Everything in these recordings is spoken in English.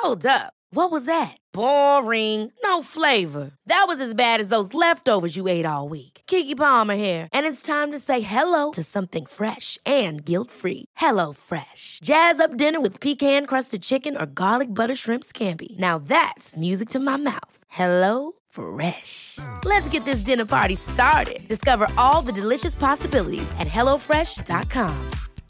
Hold up. What was that? Boring. No flavor. That was as bad as those leftovers you ate all week. Keke Palmer here, and it's time to say hello to something fresh and guilt-free. Hello Fresh. Jazz up dinner with pecan-crusted chicken or garlic butter shrimp scampi. Now that's music to my mouth. Hello Fresh. Let's get this dinner party started. Discover all the delicious possibilities at hellofresh.com.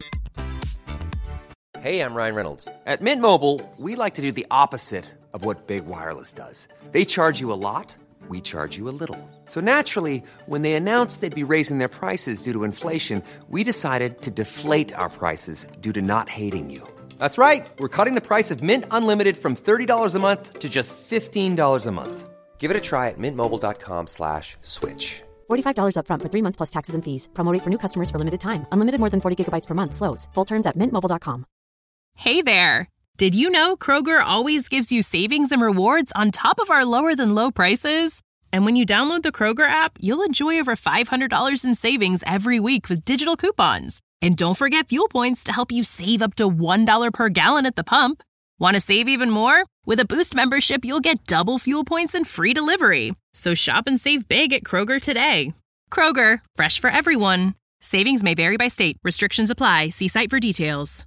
Hey, I'm Ryan Reynolds. At Mint Mobile, we like to do the opposite of what Big Wireless does. They charge you a lot, we charge you a little. So naturally, when they announced they'd be raising their prices due to inflation, we decided to deflate our prices due to not hating you. That's right. We're cutting the price of Mint Unlimited from $30 a month to just $15 a month. Give it a try at mintmobile.com/switch. $45 up front for 3 months plus taxes and fees. Promo rate for new customers for limited time. Unlimited more than 40 gigabytes per month. Slows full terms at mintmobile.com. Hey there. Did you know Kroger always gives you savings and rewards on top of our lower than low prices? And when you download the Kroger app, you'll enjoy over $500 in savings every week with digital coupons. And don't forget fuel points to help you save up to $1 per gallon at the pump. Want to save even more? With a Boost membership, you'll get double fuel points and free delivery. So shop and save big at Kroger today. Kroger, fresh for everyone. Savings may vary by state. Restrictions apply. See site for details.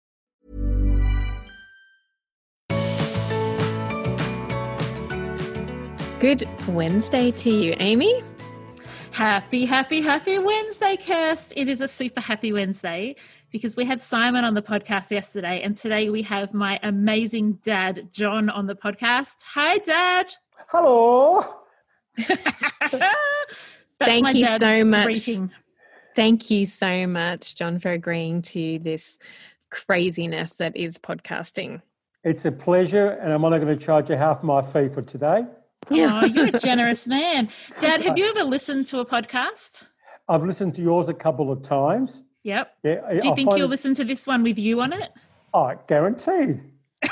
Good Wednesday to you, Amy. Happy Wednesday, Kirst. It is a super happy Wednesday because we had Simon on the podcast yesterday, and today we have my amazing dad, John, on the podcast. Hi, Dad. Hello. Thank you so much. Greeting. Thank you so much, John, for agreeing to this craziness that is podcasting. It's a pleasure, and I'm only going to charge you half my fee for today. Oh, you're a generous man. Dad, have you ever listened to a podcast? I've listened to yours a couple of times. Yep. Yeah, Do you think you'll listen to this one with you on it? Oh, guaranteed.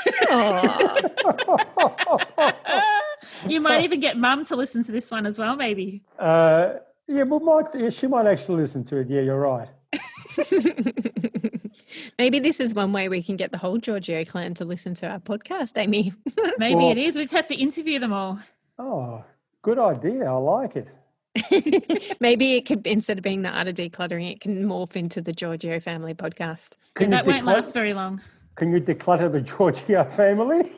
You might even get Mum to listen to this one as well, maybe. She might actually listen to it. Yeah, you're right. Maybe this is one way we can get the whole Giorgio clan to listen to our podcast, Amy. Maybe it is. We just have to interview them all. Oh, good idea. I like it. Maybe it could, instead of being the art of decluttering, it can morph into the Giorgio family podcast. That won't last very long. Can you declutter the Giorgio family?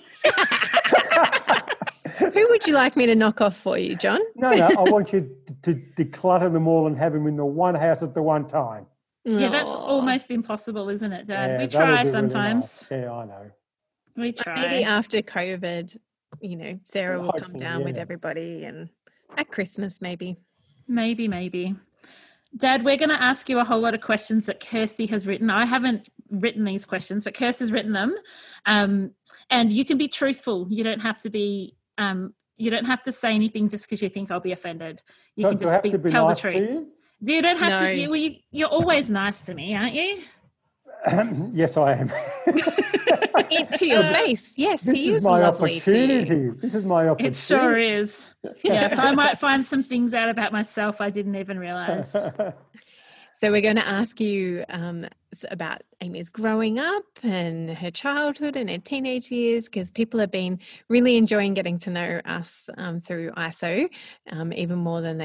Who would you like me to knock off for you, John? No, I want you to declutter them all and have them in the one house at the one time. Yeah, that's almost impossible, isn't it, Dad? Yeah, we try sometimes. Really nice. Yeah, I know. We try. Maybe after COVID, Sarah will come down with yeah. everybody, and at Christmas maybe. Maybe. Dad, we're going to ask you a whole lot of questions that Kirsty has written. I haven't written these questions, but Kirsty's written them. And you can be truthful. You don't have to be. You don't have to say anything just because you think I'll be offended. You can just tell the truth. You don't have to. You're always nice to me, aren't you? Yes, I am. To your face. Yes, he is lovely to you. This is my opportunity. It sure is. Yes, I might find some things out about myself I didn't even realise. So we're going to ask you about Amy's growing up and her childhood and her teenage years, because people have been really enjoying getting to know us through ISO, even more than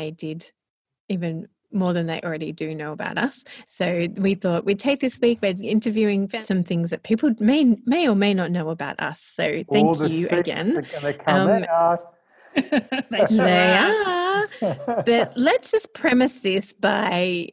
they already do know about us. So we thought we'd take this week, we're interviewing some things that people may or may not know about us. So thank you again. They are. But let's just premise this by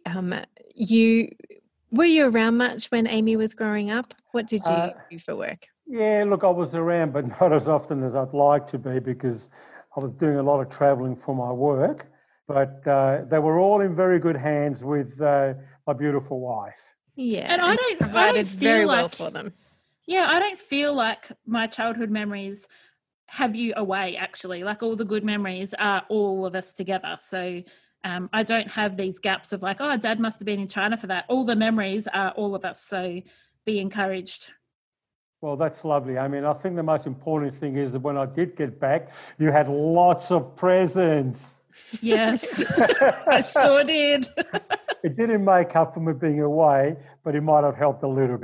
were you around much when Amy was growing up? What did you do for work? Yeah, look, I was around, but not as often as I'd like to be because I was doing a lot of travelling for my work. But they were all in very good hands with my beautiful wife. Yeah, and I don't provided feel very like, well for them. Yeah, I don't feel like my childhood memories have you away, actually. Like all the good memories are all of us together. So I don't have these gaps of like, oh, Dad must have been in China for that. All the memories are all of us. So be encouraged. Well, that's lovely. I mean, I think the most important thing is that when I did get back, you had lots of presents. Yes, I sure did. It didn't make up for me being away, but it might have helped a little bit.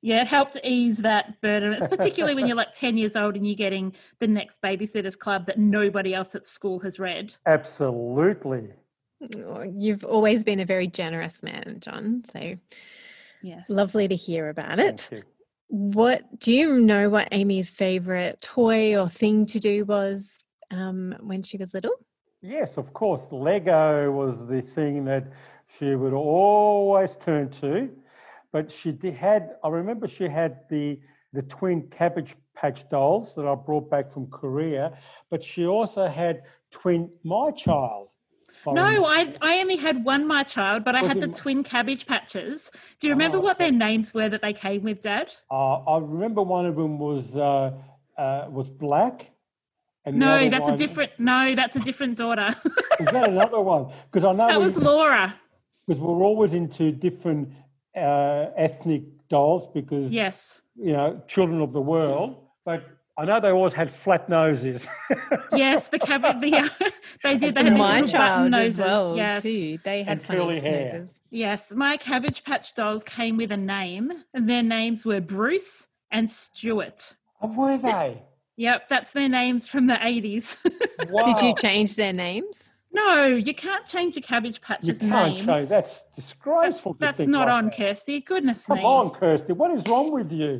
Yeah, it helped ease that burden. It's particularly when you're like 10 years old and you're getting the next Babysitters Club that nobody else at school has read. Absolutely. You've always been a very generous man, John. So Yes. lovely to hear about it. Thank you. What do you know what Amy's favourite toy or thing to do was when she was little? Yes, of course. Lego was the thing that she would always turn to. But I remember she had the twin Cabbage Patch dolls that I brought back from Korea, but she also had twin My Child. No, I only had one My Child, but I had the twin Cabbage Patches. Do you remember what their names were that they came with, Dad? I remember one of them was black. And no, that's a different daughter. Is that another one? Because I know that was Laura. Because we're always into different ethnic dolls because yes, children of the world. But I know they always had flat noses. Yes, they did. They had these little button noses. As well, yes, too. They had curly hair. Noses. Yes, my Cabbage Patch dolls came with a name, and their names were Bruce and Stuart. Oh, were they? Yep, that's their names from the 80s. Wow. Did you change their names? No, you can't change a Cabbage Patch's name. You can't change. That's disgraceful. That's not on, Kirsty. Goodness me. Come on, Kirsty. What is wrong with you?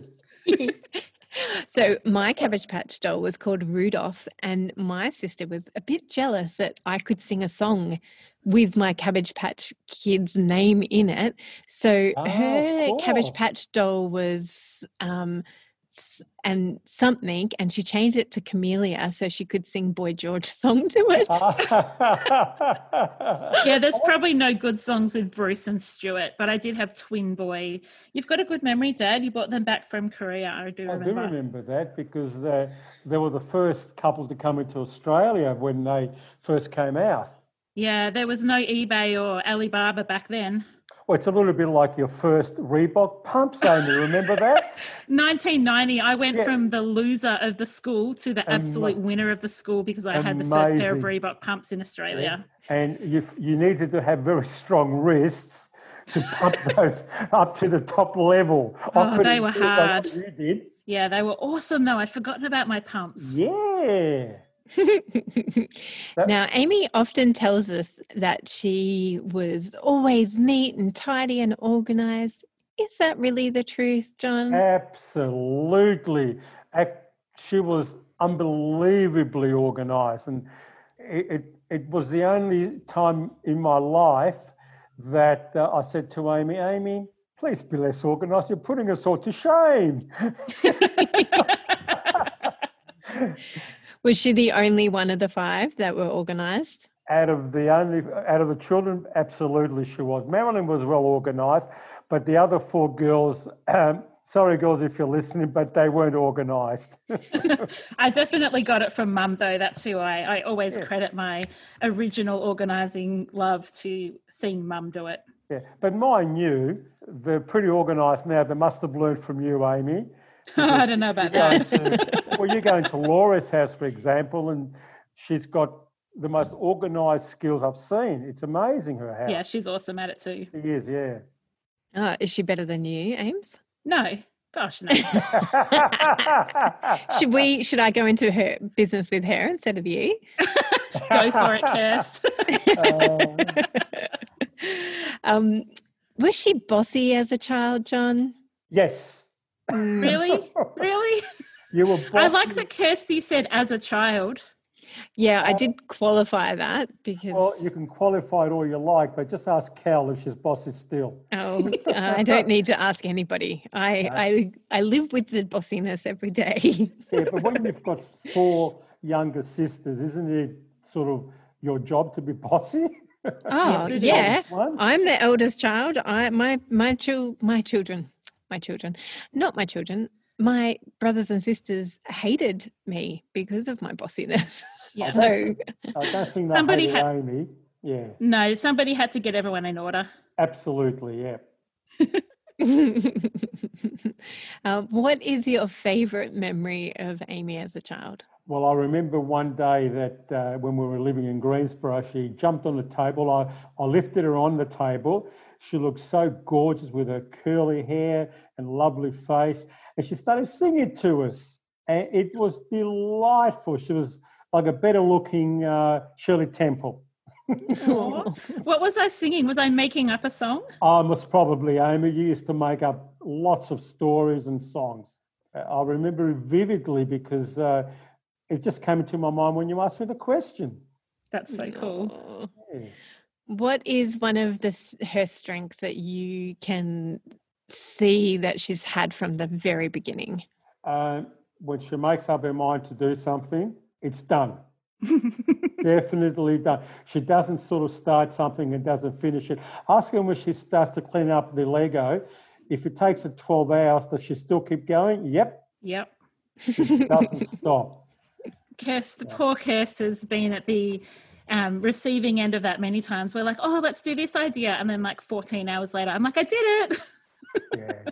So my Cabbage Patch doll was called Rudolph, and my sister was a bit jealous that I could sing a song with my Cabbage Patch kid's name in it. So her Cabbage Patch doll was and she changed it to Camellia so she could sing Boy George song to it. Yeah, there's probably no good songs with Bruce and Stuart, but I did have Twin Boy. You've got a good memory, Dad. You brought them back from Korea. I do remember that because they were the first couple to come into Australia when they first came out. Yeah, there was no eBay or Alibaba back then. Well, it's a little bit like your first Reebok pumps, Amy. Remember that? 1990, I went from the loser of the school to the absolute winner of the school because I had the first pair of Reebok pumps in Australia. Yeah. And you needed to have very strong wrists to pump those up to the top level. Oh, they were hard. You did. Yeah, they were awesome, though. I'd forgotten about my pumps. Yeah. Now, Amy often tells us that she was always neat and tidy and organised. Is that really the truth, John? Absolutely. She was unbelievably organised, and it was the only time in my life that I said to Amy, please be less organised. You're putting us all to shame. Was she the only one of the 5 that were organised? Out of the children, absolutely she was. Marilyn was well organised, but the other 4 girls, sorry girls if you're listening, but they weren't organised. I definitely got it from Mum though. That's who I always credit my original organising love to seeing Mum do it. Yeah, but mind you, they're pretty organised now. They must have learned from you, Amy. I don't know about that. You're going to Laura's house, for example, and she's got the most organised skills I've seen. It's amazing, her house. Yeah, she's awesome at it too. She is, yeah. Oh, is she better than you, Ames? No. Gosh, no. Should I go into her business with her instead of you? Go for it, Kirst. Was she bossy as a child, John? Yes. Really? You were bossy. I like that Kirsty said as a child. Yeah, I did qualify that because... Well, you can qualify it all you like, but just ask Cal if she's bossy still. Oh, I don't need to ask anybody. I live with the bossiness every day. Yeah, but when you've got 4 younger sisters, isn't it sort of your job to be bossy? Oh, yes, yeah. I'm the eldest child. My children, not my children. My brothers and sisters hated me because of my bossiness. Yeah. So I don't think they hated Amy. Yeah. No, somebody had to get everyone in order. Absolutely, yeah. What is your favourite memory of Amy as a child? Well, I remember one day that when we were living in Greensboro, she jumped on the table. I lifted her on the table. She looked so gorgeous with her curly hair and lovely face. And she started singing to us. And it was delightful. She was like a better looking Shirley Temple. What was I singing? Was I making up a song? Most probably, Amy. You used to make up lots of stories and songs. I remember it vividly because it just came into my mind when you asked me the question. That's so cool. Yeah. What is one of her strengths that you can see that she's had from the very beginning? When she makes up her mind to do something, it's done. Definitely done. She doesn't sort of start something and doesn't finish it. Ask her when she starts to clean up the Lego. If it takes her 12 hours, does she still keep going? Yep. She doesn't stop. Poor Kirsty's been at the receiving end of that many times. We're like, oh, let's do this idea. And then like 14 hours later, I'm like, I did it. Yeah.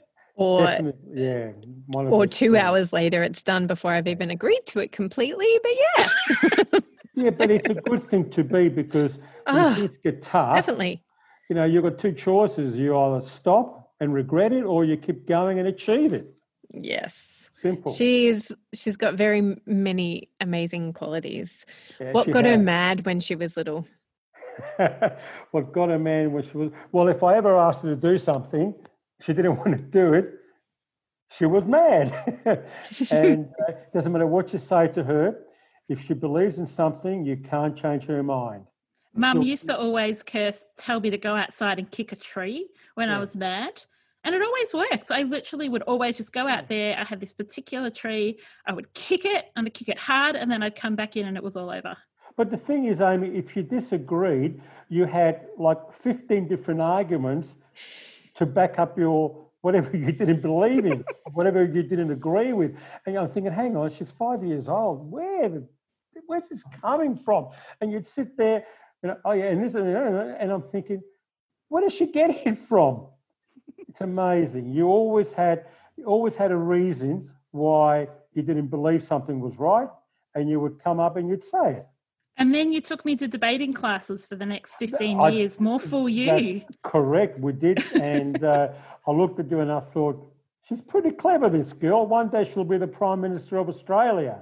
Or 2 hours later, it's done before I've even agreed to it completely. But yeah. Yeah, but it's a good thing to be because when things get tough, definitely. You know, you've got two choices. You either stop and regret it or you keep going and achieve it. Yes. Simple. She's got very many amazing qualities. Yeah, what got her mad when she was little? What got her mad when she was... Well, if I ever asked her to do something, she didn't want to do it, she was mad. And it doesn't matter what you say to her. If she believes in something, you can't change her mind. Mum used to always tell me to go outside and kick a tree when I was mad. And it always worked. I literally would always just go out there. I had this particular tree. I would kick it and I'd kick it hard and then I'd come back in and it was all over. But the thing is, Amy, if you disagreed, you had like 15 different arguments to back up your whatever you didn't believe in, whatever you didn't agree with. And I'm thinking, hang on, she's 5 years old. Where's this coming from? And you'd sit there, and I'm thinking, where does she get it from? It's amazing. You always had a reason why you didn't believe something was right, and you would come up and you'd say it. And then you took me to debating classes for the next 15 years, more for you. That's correct, we did. And I looked at you and I thought, she's pretty clever, this girl. One day she'll be the Prime Minister of Australia.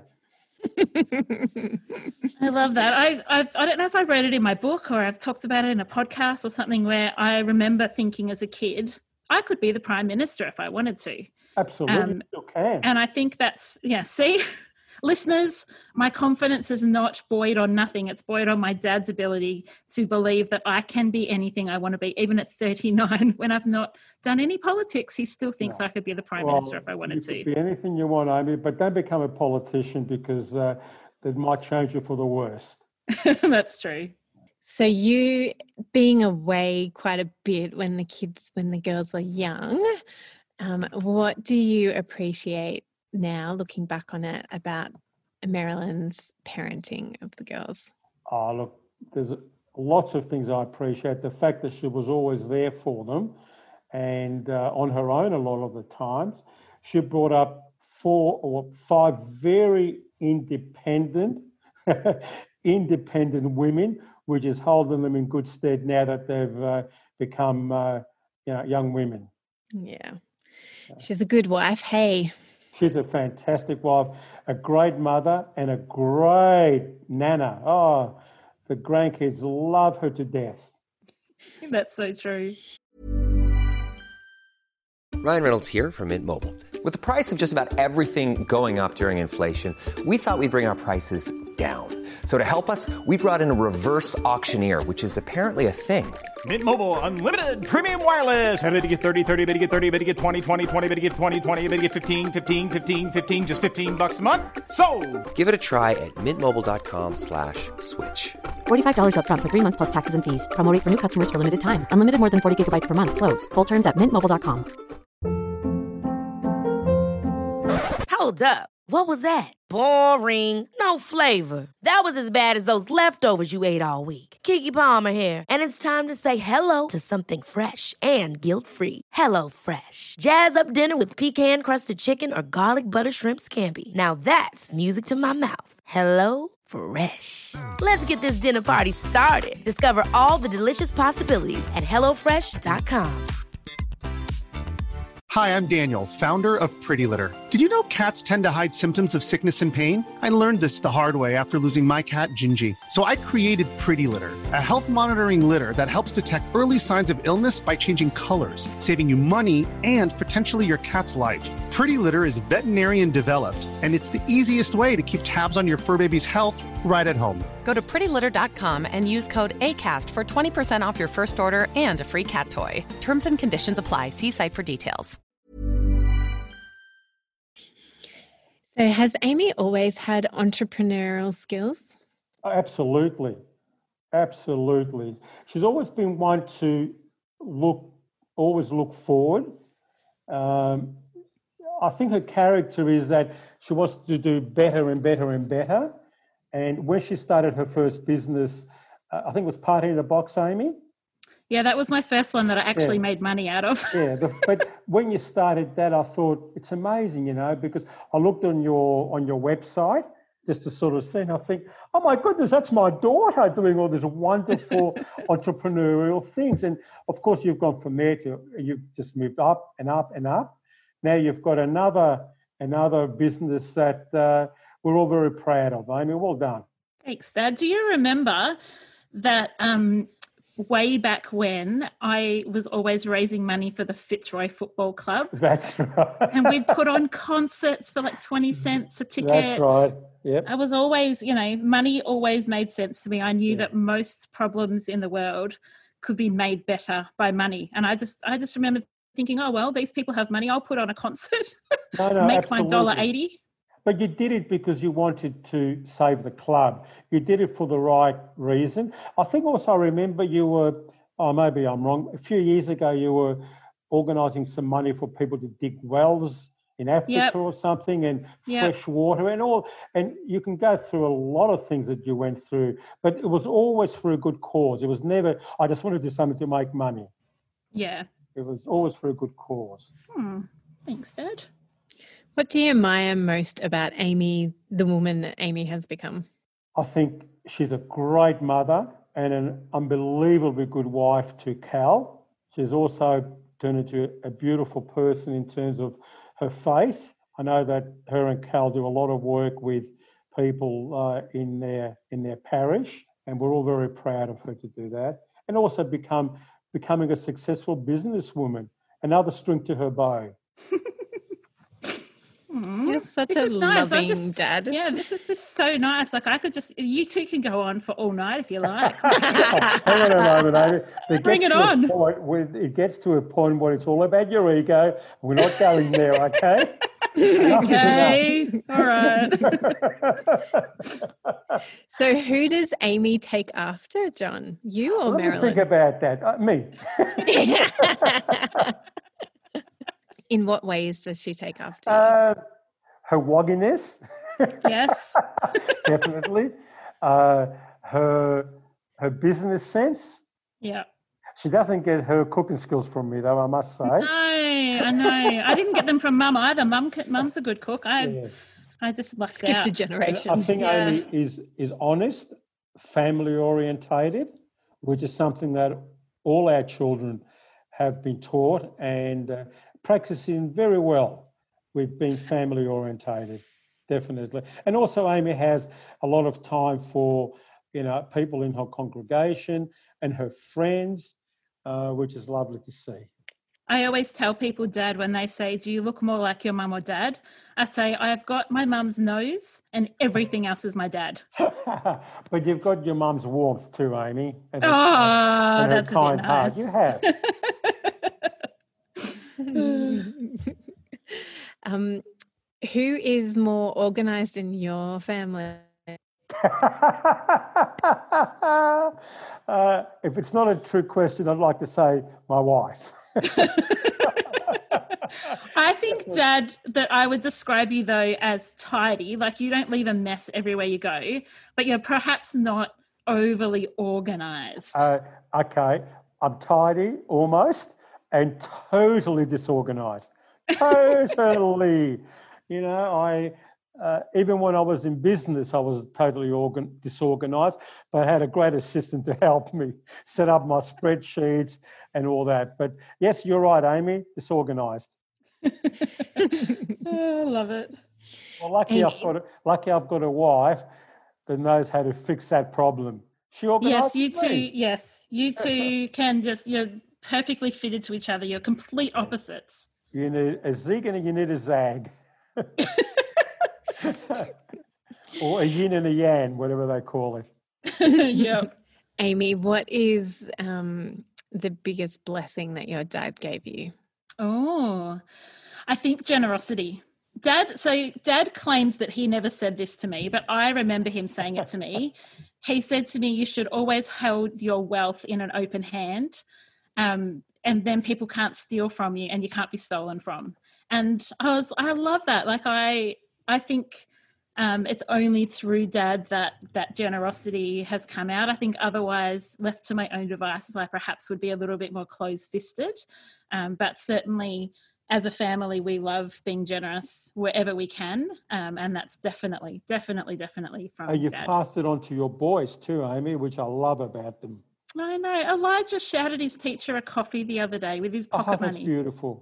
I love that. I don't know if I read it in my book or I've talked about it in a podcast or something where I remember thinking as a kid, I could be the Prime Minister if I wanted to. Absolutely, you still can. And I think that's, see, listeners, my confidence is not buoyed on nothing. It's buoyed on my dad's ability to believe that I can be anything I want to be. Even at 39, when I've not done any politics, he still thinks I could be the Prime Minister if I wanted to. You could be anything you want, Amy, but don't become a politician because that might change you for the worst. That's true. So you being away quite a bit when the girls were young, what do you appreciate now, looking back on it, about Marilyn's parenting of the girls? Oh, look, there's lots of things I appreciate. The fact that she was always there for them and on her own a lot of the times. She brought up 4 or 5 very independent women, which is holding them in good stead now that they've become young women. Yeah. She's a good wife, hey? She's a fantastic wife, a great mother and a great nana. Oh, the grandkids love her to death. That's so true. Ryan Reynolds here from Mint Mobile. With the price of just about everything going up during inflation, we thought we'd bring our prices down. So to help us, we brought in a reverse auctioneer, which is apparently a thing. Mint Mobile Unlimited Premium Wireless. How to get 30, 30, bit to get 30, bit to get 20, 20, 20, bit to get 20, 20, bit to get 15, 15, 15, 15, just $15 a month? Sold! Give it a try at mintmobile.com/switch. $45 up front for 3 months plus taxes and fees. Promo rate for new customers for limited time. Unlimited more than 40 gigabytes per month. Slows full terms at mintmobile.com. Hold up. What was that? Boring. No flavor. That was as bad as those leftovers you ate all week. Keke Palmer here, and it's time to say hello to something fresh and guilt-free. HelloFresh. Jazz up dinner with pecan-crusted chicken or garlic butter shrimp scampi. Now that's music to my mouth. Hello Fresh. Let's get this dinner party started. Discover all the delicious possibilities at hellofresh.com. Hi, I'm Daniel, founder of Pretty Litter. Did you know cats tend to hide symptoms of sickness and pain? I learned this the hard way after losing my cat, Gingy. So I created Pretty Litter, a health monitoring litter that helps detect early signs of illness by changing colors, saving you money and potentially your cat's life. Pretty Litter is veterinarian developed, and it's the easiest way to keep tabs on your fur baby's health right at home. Go to prettylitter.com and use code ACAST for 20% off your first order and a free cat toy. Terms and conditions apply. See site for details. So has Amy always had entrepreneurial skills? Absolutely. Absolutely. She's always been one to always look forward. I think her character is that she wants to do better and better and better. And when she started her first business, I think it was Party in a Box, Amy? Yeah, that was my first one that I actually made money out of. Yeah, but when you started that, I thought it's amazing, because I looked on your website just to sort of see, and I think, oh my goodness, that's my daughter doing all these wonderful entrepreneurial things. And of course, you've gone from there to you've just moved up and up and up. Now you've got another business that we're all very proud of. Amy, well done. Thanks, Dad. Do you remember that way back when I was always raising money for the Fitzroy Football Club? That's right. And we'd put on concerts for like 20 cents a ticket. That's right. Yep. I was always, money always made sense to me. I knew that most problems in the world could be made better by money. And I just remember thinking, oh, well, these people have money. I'll put on a concert, make absolutely. my $1.80. But you did it because you wanted to save the club. You did it for the right reason. I think also I remember you were, maybe I'm wrong, a few years ago you were organising some money for people to dig wells in Africa or something, and fresh water and all. And you can go through a lot of things that you went through, but it was always for a good cause. It was never, I just want to do something to make money. Yeah. It was always for a good cause. Thanks, Dad. What do you admire most about Amy, the woman that Amy has become? I think she's a great mother and an unbelievably good wife to Cal. She's also turned into a beautiful person in terms of her faith. I know that her and Cal do a lot of work with people in their parish, and we're all very proud of her to do that. And also becoming a successful businesswoman, another string to her bow. You're such a loving dad. Yeah, this is just so nice. Like you two can go on for all night if you like. Hang on a moment, Amy. Bring it on. It gets to a point where it's all about your ego. We're not going there, okay? Okay, all right. So who does Amy take after, John? You or Marilyn? Think about that. Me. In what ways does she take after? Her wogginess. Yes. Definitely. Her business sense. Yeah. She doesn't get her cooking skills from me, though, I must say. No, I know. I didn't get them from Mum either. Mum's a good cook. I just lucked out. Skipped a generation. And I think Amy is honest, family orientated, which is something that all our children have been taught and practicing very well. We've been family orientated, definitely. And also Amy has a lot of time for, people in her congregation and her friends, which is lovely to see. I always tell people, Dad, when they say, do you look more like your mum or dad? I say, I have got my mum's nose and everything else is my dad. But you've got your mum's warmth too, Amy. And that's her kind a bit nice. heart. You have. Who is more organised in your family? If it's not a true question, I'd like to say my wife. I think, Dad, that I would describe you, though, as tidy. Like you don't leave a mess everywhere you go, but you're perhaps not overly organised. Okay, I'm tidy almost and totally disorganised. Totally. even when I was in business, I was totally disorganized, but I had a great assistant to help me set up my spreadsheets and all that. But yes, you're right, Amy, disorganized. Oh, I love it. Well, lucky I've got a wife that knows how to fix that problem. She organised. Yes, you two can just, you're perfectly fitted to each other. You're complete opposites. You need a zig and you need a zag. Or a yin and a yang, whatever they call it. Yep. Amy, what is the biggest blessing that your dad gave you? Oh, I think generosity. Dad claims that he never said this to me, but I remember him saying it to me. He said to me, you should always hold your wealth in an open hand, and then people can't steal from you and you can't be stolen from. And I love that. Like I think it's only through Dad that generosity has come out. I think otherwise, left to my own devices, I perhaps would be a little bit more closed-fisted. But certainly as a family, we love being generous wherever we can. And that's definitely from you've Dad. Passed it on to your boys too, Amy, which I love about them. I know. Elijah shouted his teacher a coffee the other day with his pocket money. That's beautiful.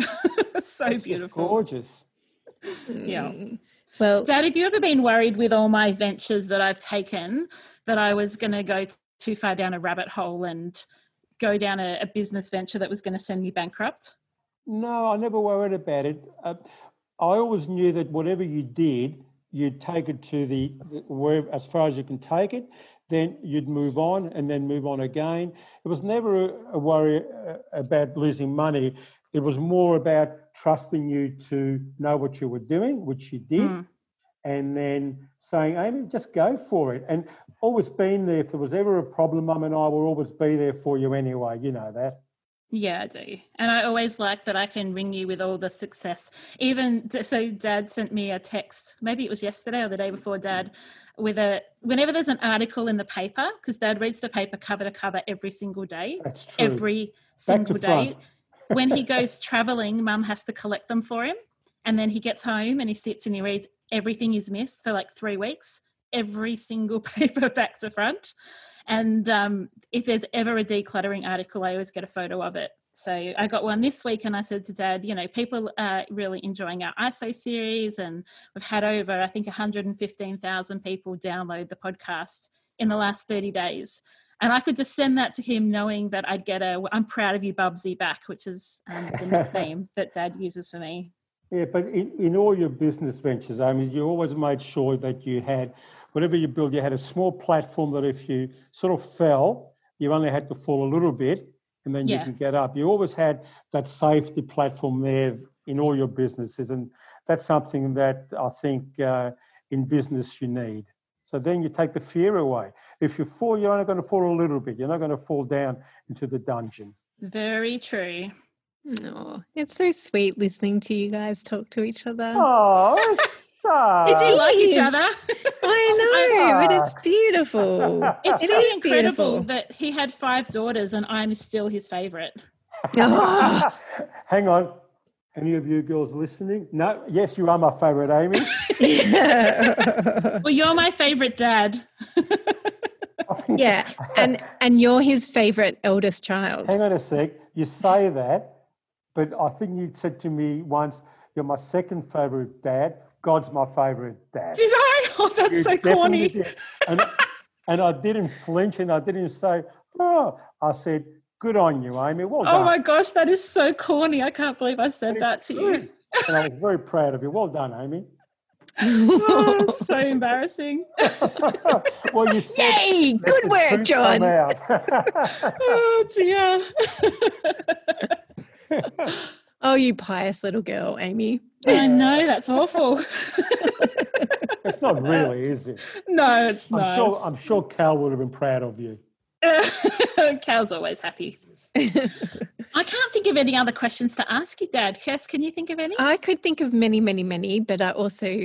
That's beautiful. Gorgeous. Yeah. Well, Dad, have you ever been worried with all my ventures that I've taken that I was going to go too far down a rabbit hole and go down a business venture that was going to send me bankrupt? No, I never worried about it. I always knew that whatever you did, you'd take it to where as far as you can take it, then you'd move on and then move on again. It was never a worry about losing money. It was more about trusting you to know what you were doing, which you did, and then saying, Amy, just go for it. And always being there. If there was ever a problem, Mum and I will always be there for you anyway. You know that. Yeah, I do. And I always like that I can ring you with all the success. So Dad sent me a text, maybe it was yesterday or the day before, Dad, whenever there's an article in the paper, because Dad reads the paper cover to cover every single day. That's true. Every single day. When he goes traveling, Mum has to collect them for him. And then he gets home and he sits and he reads everything he's missed for like 3 weeks, every single paper back to front. And if there's ever a decluttering article, I always get a photo of it. So I got one this week and I said to Dad, people are really enjoying our ISO series, and we've had over, I think, 115,000 people download the podcast in the last 30 days. And I could just send that to him knowing that I'd get I'm proud of you, Bubsy, back, which is the nickname that Dad uses for me. Yeah, but in all your business ventures, I mean, you always made sure that you had, whatever you build, you had a small platform that if you sort of fell, you only had to fall a little bit and then you can get up. You always had that safety platform there in all your businesses. And that's something that I think in business you need. So then you take the fear away. If you fall, you're only going to fall a little bit. You're not going to fall down into the dungeon. Very true. Oh, it's so sweet listening to you guys talk to each other. Oh, you do like each other. I know, but it's beautiful. It's really incredible that he had 5 daughters and I'm still his favourite. Oh. Hang on. Any of you girls listening? No? Yes, you are my favourite, Amy. Well, you're my favourite dad. Yeah, and you're his favourite eldest child. Hang on a sec. You say that, but I think you said to me once, you're my second favourite dad. God's my favourite dad. Did I? Oh, that's You so corny. did. And I didn't flinch and I didn't say, oh. I said, good on you, Amy. Well done. Oh, my gosh, that is so corny. I can't believe I said that to you. And I was very proud of you. Well done, Amy. Oh, that's so embarrassing. Well, you said, yay! Good work, John. Oh, dear. Oh, you pious little girl, Amy. I know, that's awful. It's not really, is it? No, it's not. I'm sure Cal would have been proud of you. Cal's always happy. I can't think of any other questions to ask you, Dad. Kirst, can you think of any? I could think of many, many, many, but I also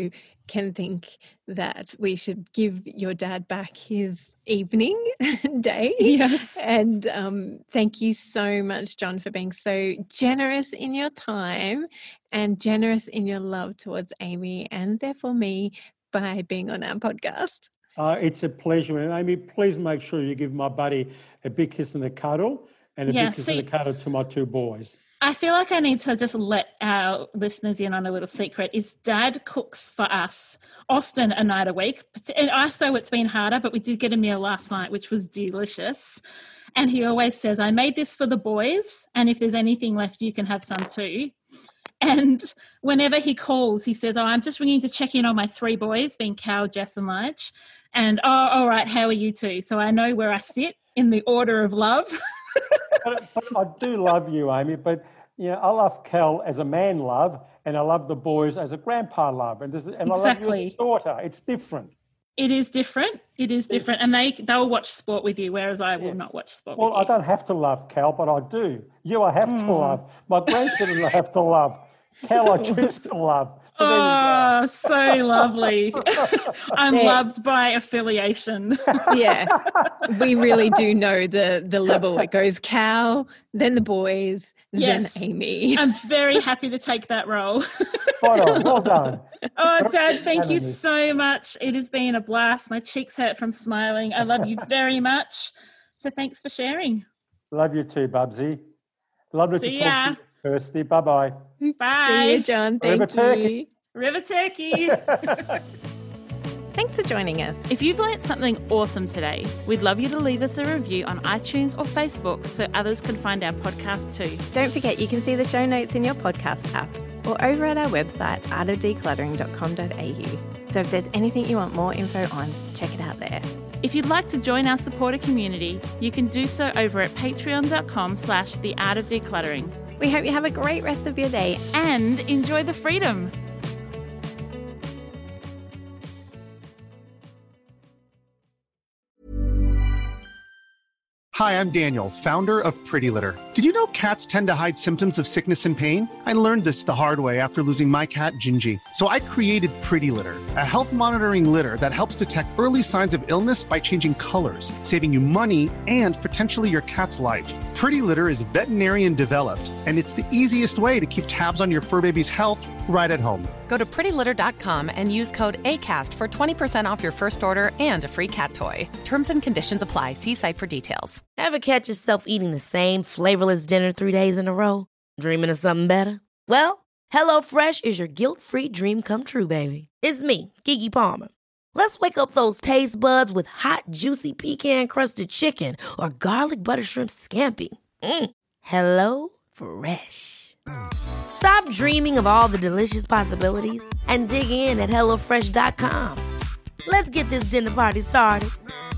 can think that we should give your dad back his evening day. Yes. And thank you so much, John, for being so generous in your time and generous in your love towards Amy and therefore me by being on our podcast. It's a pleasure. And Amy, please make sure you give my buddy a big kiss and a cuddle and a big kiss and a cuddle to my two boys. I feel like I need to just let our listeners in on a little secret. Is Dad cooks for us often a night a week. And also it's been harder, but we did get a meal last night, which was delicious. And he always says, I made this for the boys, and if there's anything left, you can have some too. And whenever he calls, he says, I'm just ringing to check in on my three boys, being Cal, Jess and Lige. And, all right, how are you two? So I know where I sit in the order of love. but I do love you, Amy, but I love Cal as a man love, and I love the boys as a grandpa love. And Exactly. I love you as a daughter. It's different. It is different. It is different. And they'll watch sport with you, whereas I will not watch sport with you. Well, I don't have to love Cal, but I do. You I have to love. My grandchildren I have to love. Cal I choose to love. So so lovely. I'm loved by affiliation. Yeah, we really do know the level. It goes Cal, then the boys, then Amy. I'm very happy to take that role. Spot on. Well done. Oh, Dad, thank you so much. It has been a blast. My cheeks hurt from smiling. I love you very much. So thanks for sharing. Love you too, Bubsy. Lovely See to talk to you, Kirsty. Bye-bye. Bye. See you, John. Thank River you. Turkey. River Turkey. Thanks for joining us. If you've learnt something awesome today, we'd love you to leave us a review on iTunes or Facebook so others can find our podcast too. Don't forget you can see the show notes in your podcast app or over at our website artofdecluttering.com.au. So if there's anything you want more info on, check it out there. If you'd like to join our supporter community, you can do so over at patreon.com/theartofdecluttering. We hope you have a great rest of your day and enjoy the freedom. Hi, I'm Daniel, founder of Pretty Litter. Did you know cats tend to hide symptoms of sickness and pain? I learned this the hard way after losing my cat, Gingy. So I created Pretty Litter, a health monitoring litter that helps detect early signs of illness by changing colors, saving you money and potentially your cat's life. Pretty Litter is veterinarian developed, and it's the easiest way to keep tabs on your fur baby's health right at home. Go to prettylitter.com and use code ACAST for 20% off your first order and a free cat toy. Terms and conditions apply. See site for details. Ever catch yourself eating the same flavorless dinner 3 days in a row? Dreaming of something better? Well, HelloFresh is your guilt-free dream come true, baby. It's me, Keke Palmer. Let's wake up those taste buds with hot, juicy pecan-crusted chicken or garlic butter shrimp scampi. Hello Fresh. Stop dreaming of all the delicious possibilities and dig in at HelloFresh.com. Let's get this dinner party started.